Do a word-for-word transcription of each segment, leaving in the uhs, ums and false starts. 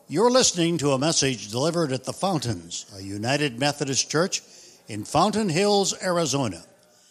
You're listening to a message delivered at the Fountains, a United Methodist Church in Fountain Hills, Arizona.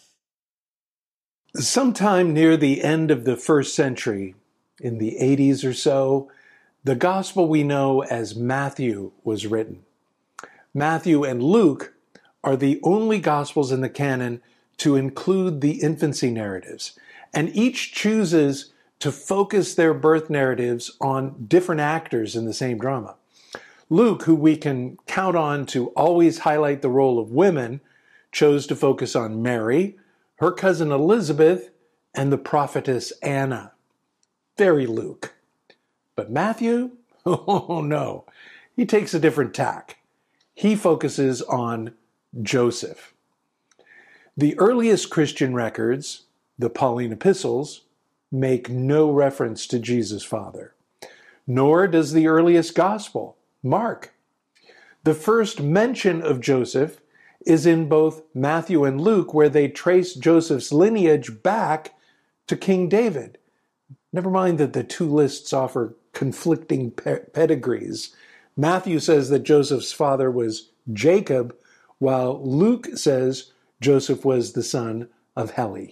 Sometime near the end of the first century, in the eighties or so, the gospel we know as Matthew was written. Matthew and Luke are the only gospels in the canon to include the infancy narratives, and each chooses to focus their birth narratives on different actors in the same drama. Luke, who we can count on to always highlight the role of women, chose to focus on Mary, her cousin Elizabeth, and the prophetess Anna. Very Luke. But Matthew? Oh no, he takes a different tack. He focuses on Joseph. The earliest Christian records, the Pauline epistles, make no reference to Jesus' father, nor does the earliest gospel, Mark. The first mention of Joseph is in both Matthew and Luke, where they trace Joseph's lineage back to King David. Never mind that the two lists offer conflicting pe- pedigrees. Matthew says that Joseph's father was Jacob, while Luke says Joseph was the son of Heli.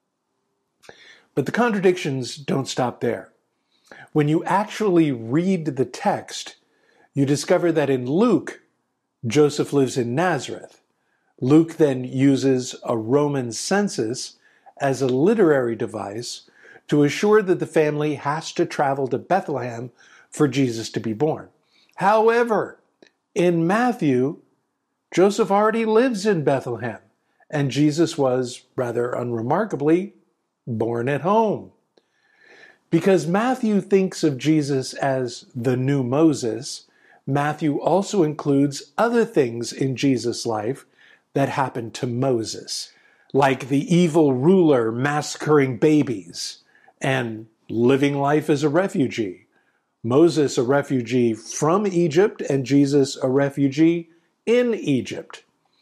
But the contradictions don't stop there. When you actually read the text, you discover that in Luke, Joseph lives in Nazareth. Luke then uses a Roman census as a literary device to assure that the family has to travel to Bethlehem for Jesus to be born. However, in Matthew, Joseph already lives in Bethlehem, and Jesus was, rather unremarkably, born at home. Because Matthew thinks of Jesus as the new Moses, Matthew also includes other things in Jesus' life that happened to Moses, like the evil ruler massacring babies and living life as a refugee. Moses a refugee from Egypt and Jesus a refugee in Egypt.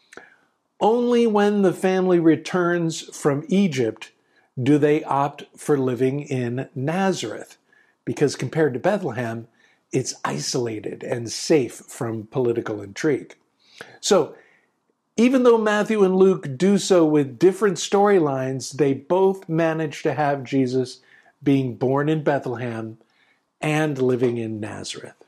Only when the family returns from Egypt do they opt for living in Nazareth, because compared to Bethlehem, it's isolated and safe from political intrigue. So, even though Matthew and Luke do so with different storylines, they both manage to have Jesus being born in Bethlehem and living in Nazareth.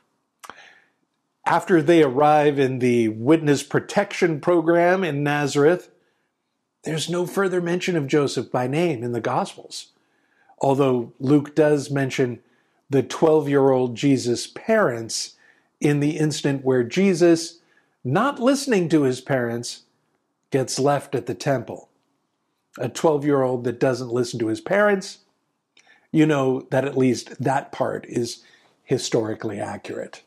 After they arrive in the witness protection program in Nazareth, there's no further mention of Joseph by name in the Gospels, although Luke does mention the twelve-year-old Jesus' parents in the instant where Jesus, not listening to his parents, gets left at the temple. A twelve-year-old that doesn't listen to his parents, you know that at least that part is historically accurate.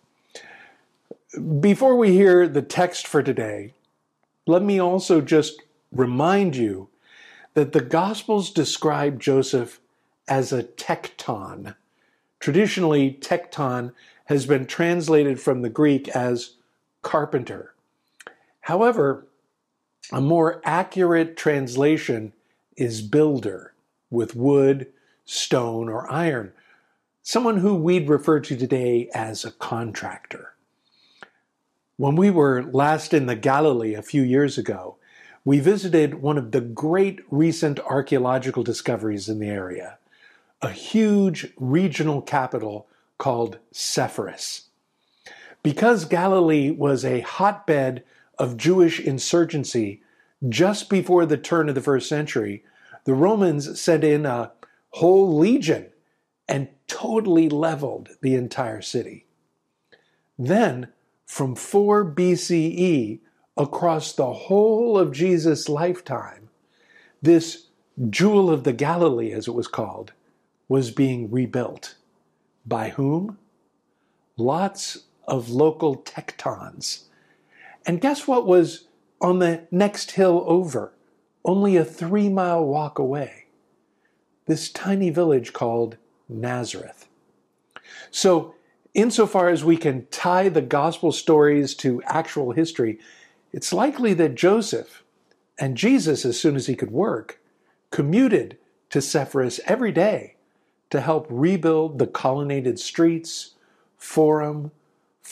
Before we hear the text for today, let me also just remind you that the Gospels describe Joseph as a tekton. Traditionally, tekton has been translated from the Greek as carpenter. However, a more accurate translation is builder, with wood, stone, or iron, someone who we'd refer to today as a contractor. When we were last in the Galilee a few years ago, we visited one of the great recent archaeological discoveries in the area, a huge regional capital called Sepphoris. Because Galilee was a hotbed of Jewish insurgency just before the turn of the first century, the Romans sent in a whole legion and totally leveled the entire city. Then, from four B C E, across the whole of Jesus' lifetime, this Jewel of the Galilee, as it was called, was being rebuilt. By whom? Lots of local tektons. And guess what was on the next hill over, only a three-mile walk away? This tiny village called Nazareth. So, insofar as we can tie the gospel stories to actual history, it's likely that Joseph, and Jesus, as soon as he could work, commuted to Sepphoris every day to help rebuild the colonnaded streets, forum,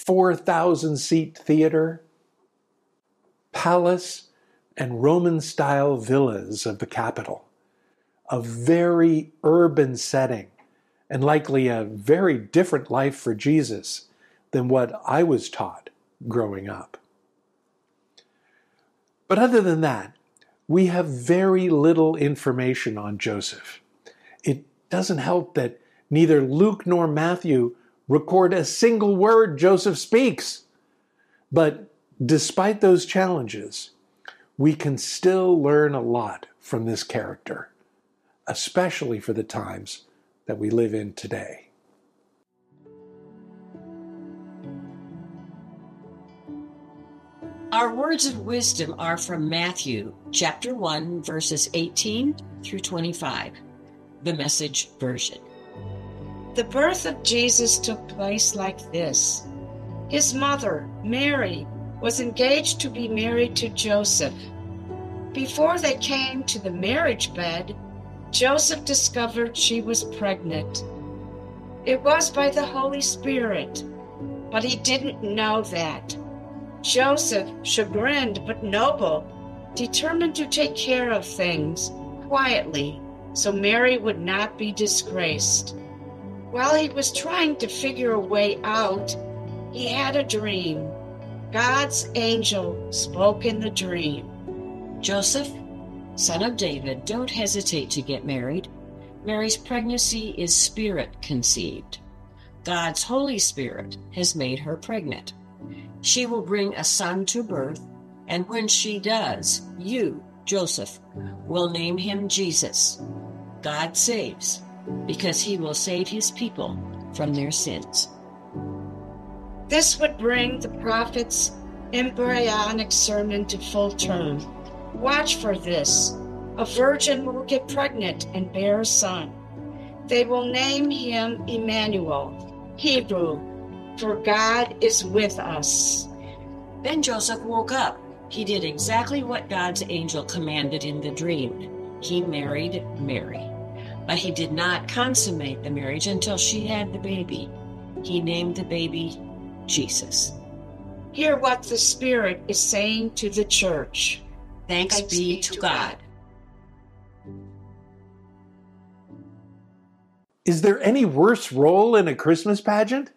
four thousand seat theater, palace, and Roman-style villas of the capital. A very urban setting, and likely a very different life for Jesus than what I was taught growing up. But other than that, we have very little information on Joseph. It doesn't help that neither Luke nor Matthew record a single word Joseph speaks. But despite those challenges, we can still learn a lot from this character, especially for the times that we live in today. Our words of wisdom are from Matthew chapter one, verses eighteen through twenty-five, the Message version. The birth of Jesus took place like this. His mother, Mary, was engaged to be married to Joseph. Before they came to the marriage bed, Joseph discovered she was pregnant. It was by the Holy Spirit, but he didn't know that. Joseph, chagrined but noble, determined to take care of things quietly so Mary would not be disgraced. While he was trying to figure a way out, he had a dream. God's angel spoke in the dream. Joseph, son of David, don't hesitate to get married. Mary's pregnancy is spirit conceived. God's Holy Spirit has made her pregnant. She will bring a son to birth, and when she does, you, Joseph, will name him Jesus. God saves, because he will save his people from their sins. This would bring the prophet's embryonic sermon to full term. Watch for this. A virgin will get pregnant and bear a son. They will name him Emmanuel, Hebrew, for God is with us. Then Joseph woke up. He did exactly what God's angel commanded in the dream. He married Mary. But he did not consummate the marriage until she had the baby. He named the baby Jesus. Hear what the Spirit is saying to the church. Thanks, Thanks be, be to God. God. Is there any worse role in a Christmas pageant?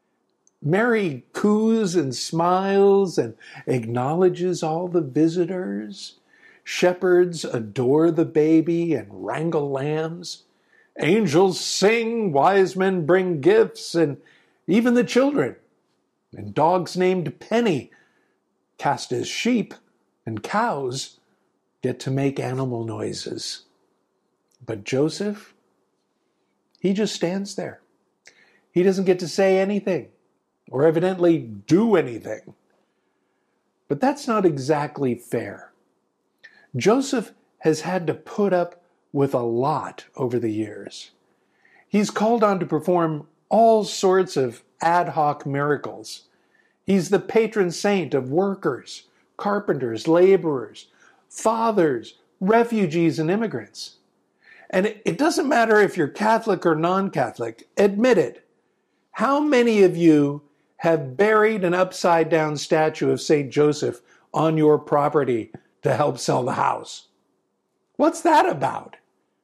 Mary coos and smiles and acknowledges all the visitors. Shepherds adore the baby and wrangle lambs. Angels sing, wise men bring gifts, and even the children. And dogs named Penny, cast as sheep, and cows get to make animal noises. But Joseph, he just stands there. He doesn't get to say anything, or evidently do anything. But that's not exactly fair. Joseph has had to put up with a lot over the years. He's called on to perform all sorts of ad hoc miracles. He's the patron saint of workers, carpenters, laborers, fathers, refugees, and immigrants. And it, it doesn't matter if you're Catholic or non-Catholic, admit it. How many of you have buried an upside-down statue of Saint Joseph on your property to help sell the house? What's that about?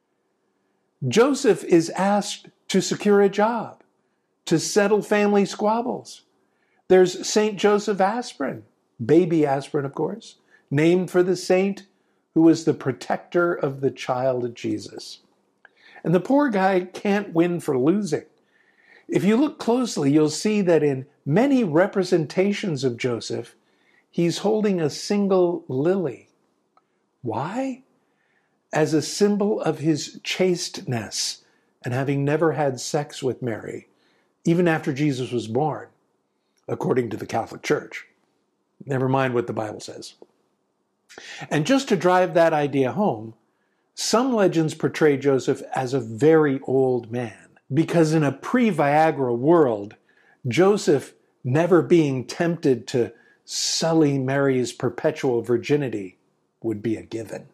Joseph is asked to secure a job, to settle family squabbles. There's Saint Joseph Aspirin, baby aspirin, of course, named for the saint who was the protector of the child Jesus. And the poor guy can't win for losing. If you look closely, you'll see that in many representations of Joseph, he's holding a single lily. Why? As a symbol of his chasteness and having never had sex with Mary, even after Jesus was born, according to the Catholic Church. Never mind what the Bible says. And just to drive that idea home, some legends portray Joseph as a very old man, because in a pre-Viagra world, Joseph, never being tempted to sully Mary's perpetual virginity, would be a given.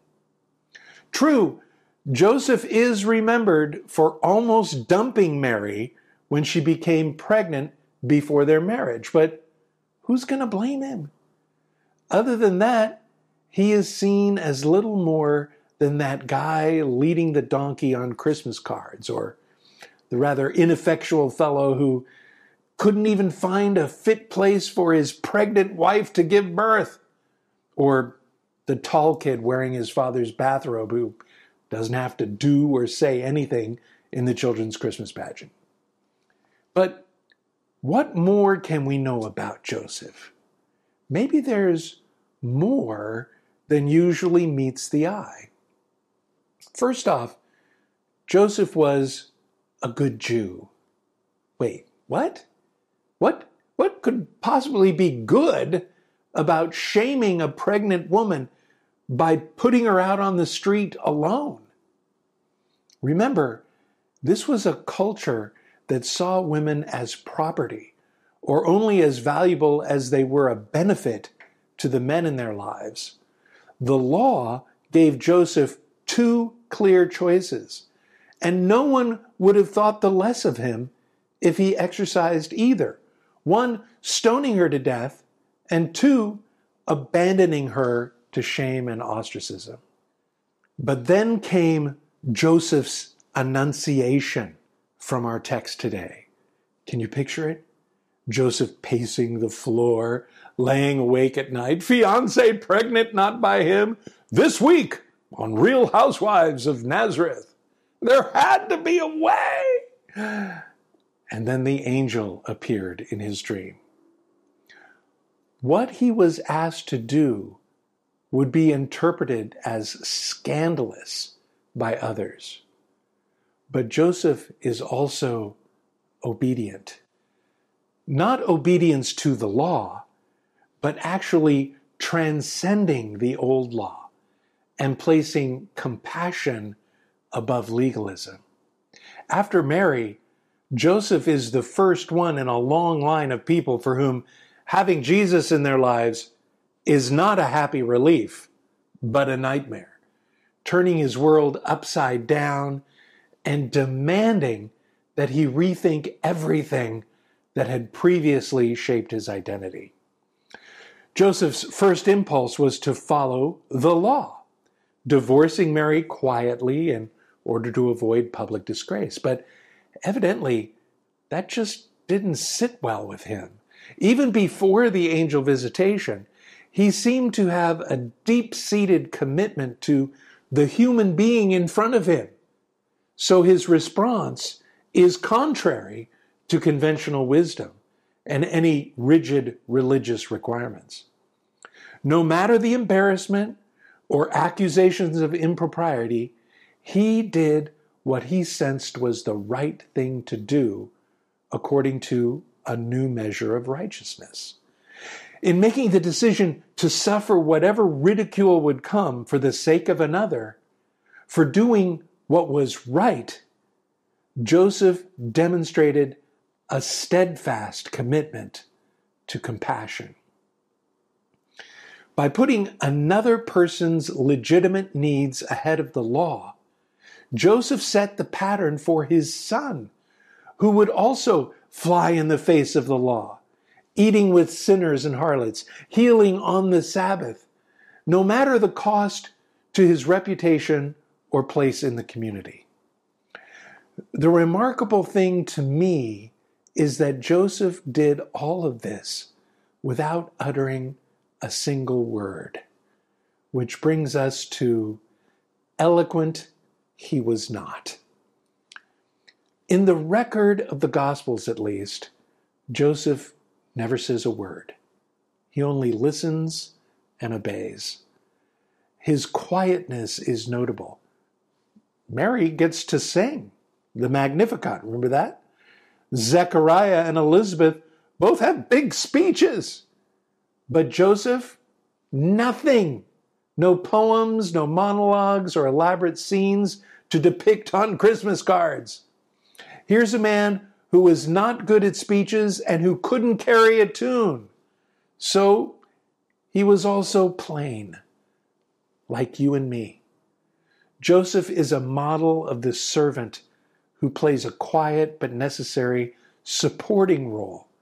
True, Joseph is remembered for almost dumping Mary when she became pregnant before their marriage. But who's going to blame him? Other than that, he is seen as little more than that guy leading the donkey on Christmas cards, or the rather ineffectual fellow who couldn't even find a fit place for his pregnant wife to give birth, or the tall kid wearing his father's bathrobe who doesn't have to do or say anything in the children's Christmas pageant. But what more can we know about Joseph? Maybe there's more than usually meets the eye. First off, Joseph was a good Jew. Wait, what? What, what could possibly be good about shaming a pregnant woman by putting her out on the street alone? Remember, this was a culture that saw women as property, or only as valuable as they were a benefit to the men in their lives. The law gave Joseph two clear choices, and no one would have thought the less of him if he exercised either. One, stoning her to death, and two, abandoning her to shame and ostracism. But then came Joseph's annunciation from our text today. Can you picture it? Joseph pacing the floor, laying awake at night. Fiancé pregnant, not by him. This week on Real Housewives of Nazareth. There had to be a way. And then the angel appeared in his dream. What he was asked to do would be interpreted as scandalous by others. But Joseph is also obedient. Not obedience to the law, but actually transcending the old law and placing compassion above legalism. After Mary, Joseph is the first one in a long line of people for whom having Jesus in their lives is not a happy relief, but a nightmare, turning his world upside down and demanding that he rethink everything that had previously shaped his identity. Joseph's first impulse was to follow the law, divorcing Mary quietly in order to avoid public disgrace. But evidently, that just didn't sit well with him. Even before the angel visitation, he seemed to have a deep-seated commitment to the human being in front of him. So his response is contrary to conventional wisdom and any rigid religious requirements. No matter the embarrassment or accusations of impropriety, he did what he sensed was the right thing to do according to a new measure of righteousness. In making the decision to suffer whatever ridicule would come for the sake of another, for doing what was right, Joseph demonstrated a steadfast commitment to compassion. By putting another person's legitimate needs ahead of the law, Joseph set the pattern for his son, who would also fly in the face of the law, eating with sinners and harlots, healing on the Sabbath, no matter the cost to his reputation or place in the community. The remarkable thing to me is that Joseph did all of this without uttering a single word, which brings us to eloquent he was not. In the record of the Gospels, at least, Joseph never says a word. He only listens and obeys. His quietness is notable. Mary gets to sing the Magnificat. Remember that? Zechariah and Elizabeth both have big speeches. But Joseph, nothing. No poems, no monologues, or elaborate scenes to depict on Christmas cards. Here's a man who was not good at speeches and who couldn't carry a tune. So he was also plain, like you and me. Joseph is a model of the servant who plays a quiet but necessary supporting role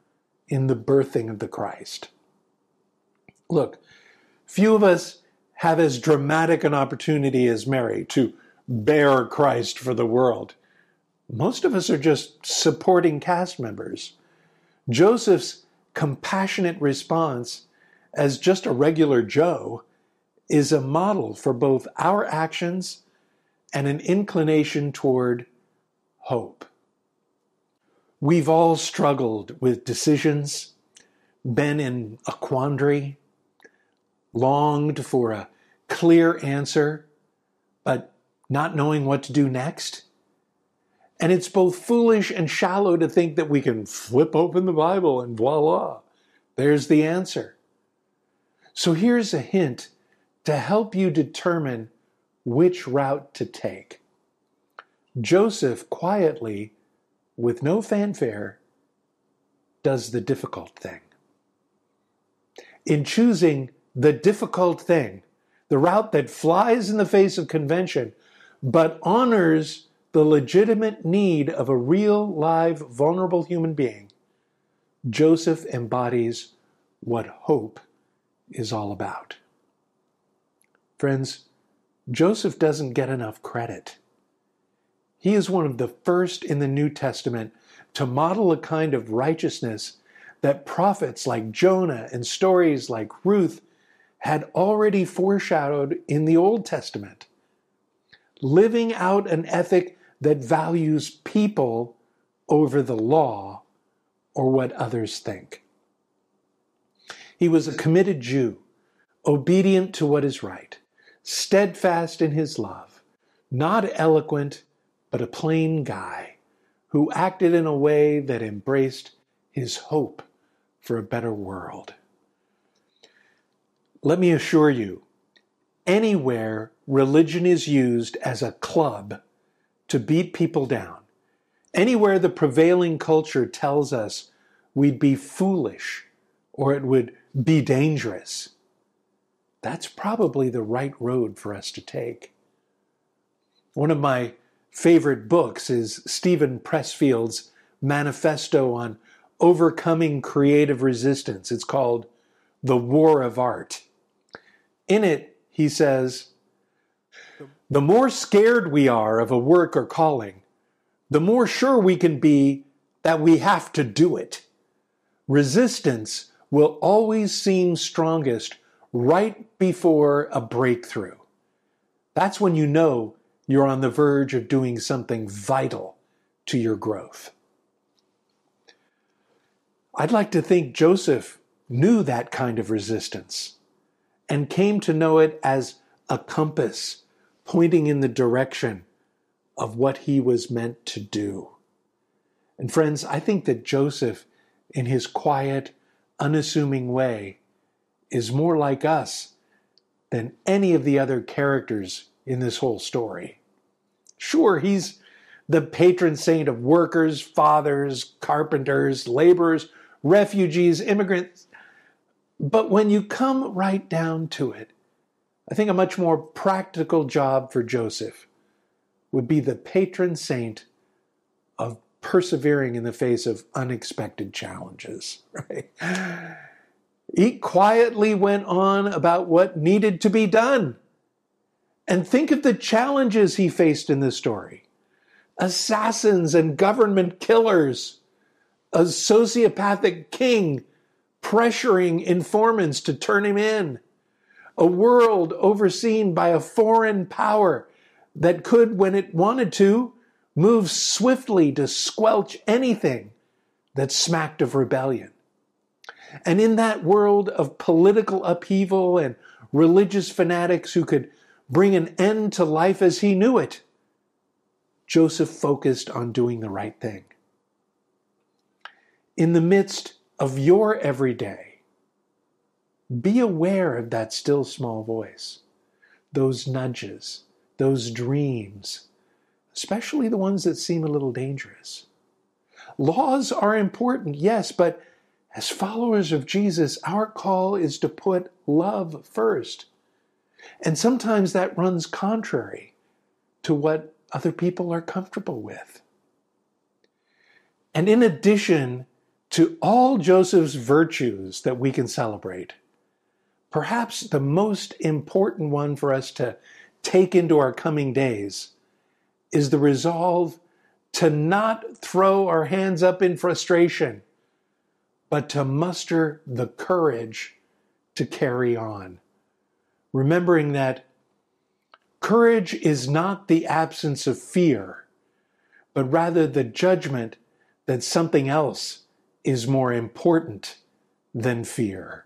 in the birthing of the Christ. Look, few of us have as dramatic an opportunity as Mary to bear Christ for the world. Most of us are just supporting cast members. Joseph's compassionate response as just a regular Joe is a model for both our actions and an inclination toward hope. We've all struggled with decisions, been in a quandary, longed for a clear answer, but not knowing what to do next. And it's both foolish and shallow to think that we can flip open the Bible and voila, there's the answer. So here's a hint to help you determine which route to take. Joseph quietly, with no fanfare, does the difficult thing. In choosing the difficult thing, the route that flies in the face of convention, but honors the legitimate need of a real, live, vulnerable human being, Joseph embodies what hope is all about. Friends, Joseph doesn't get enough credit. He is one of the first in the New Testament to model a kind of righteousness that prophets like Jonah and stories like Ruth had already foreshadowed in the Old Testament. Living out an ethic that values people over the law or what others think. He was a committed Jew, obedient to what is right, steadfast in his love, not eloquent, but a plain guy who acted in a way that embraced his hope for a better world. Let me assure you, anywhere religion is used as a club to beat people down, anywhere the prevailing culture tells us we'd be foolish or it would be dangerous, that's probably the right road for us to take. One of my favorite books is Stephen Pressfield's manifesto on overcoming creative resistance. It's called The War of Art. In it, he says, the more scared we are of a work or calling, the more sure we can be that we have to do it. Resistance will always seem strongest right before a breakthrough. That's when you know you're on the verge of doing something vital to your growth. I'd like to think Joseph knew that kind of resistance and came to know it as a compass pointing in the direction of what he was meant to do. And friends, I think that Joseph, in his quiet, unassuming way, is more like us than any of the other characters in this whole story. Sure, he's the patron saint of workers, fathers, carpenters, laborers, refugees, immigrants. But when you come right down to it, I think a much more practical job for Joseph would be the patron saint of persevering in the face of unexpected challenges, right? He quietly went on about what needed to be done. And think of the challenges he faced in this story. Assassins and government killers, a sociopathic king pressuring informants to turn him in, a world overseen by a foreign power that could, when it wanted to, move swiftly to squelch anything that smacked of rebellion. And in that world of political upheaval and religious fanatics who could bring an end to life as he knew it, Joseph focused on doing the right thing. In the midst of your everyday, be aware of that still small voice, those nudges, those dreams, especially the ones that seem a little dangerous. Laws are important, yes, but as followers of Jesus, our call is to put love first. And sometimes that runs contrary to what other people are comfortable with. And in addition to all Joseph's virtues that we can celebrate, perhaps the most important one for us to take into our coming days is the resolve to not throw our hands up in frustration, but to muster the courage to carry on. Remembering that courage is not the absence of fear, but rather the judgment that something else is more important than fear.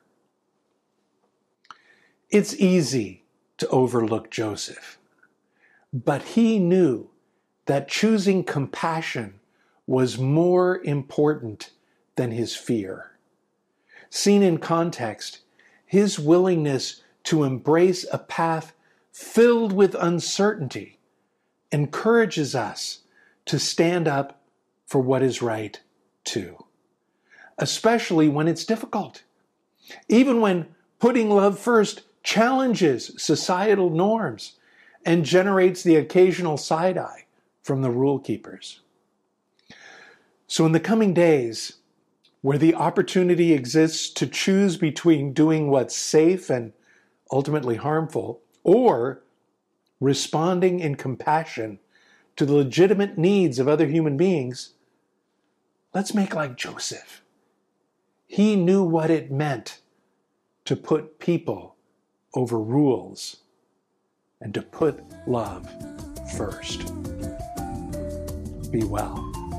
It's easy to overlook Joseph, but he knew that choosing compassion was more important than his fear. Seen in context, his willingness to embrace a path filled with uncertainty encourages us to stand up for what is right too, especially when it's difficult. Even when putting love first challenges societal norms and generates the occasional side-eye from the rule keepers. So in the coming days, where the opportunity exists to choose between doing what's safe and ultimately harmful, or responding in compassion to the legitimate needs of other human beings, let's make like Joseph. He knew what it meant to put people over rules and to put love first. Be well.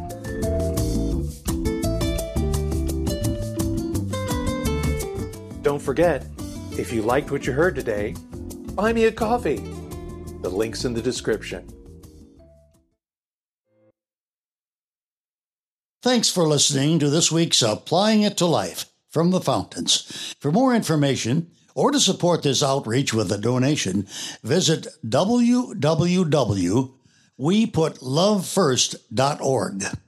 Don't forget, if you liked what you heard today, buy me a coffee. The link's in the description. Thanks for listening to this week's Applying It to Life from the Fountains. For more information or to support this outreach with a donation, visit w w w dot we put love first dot org.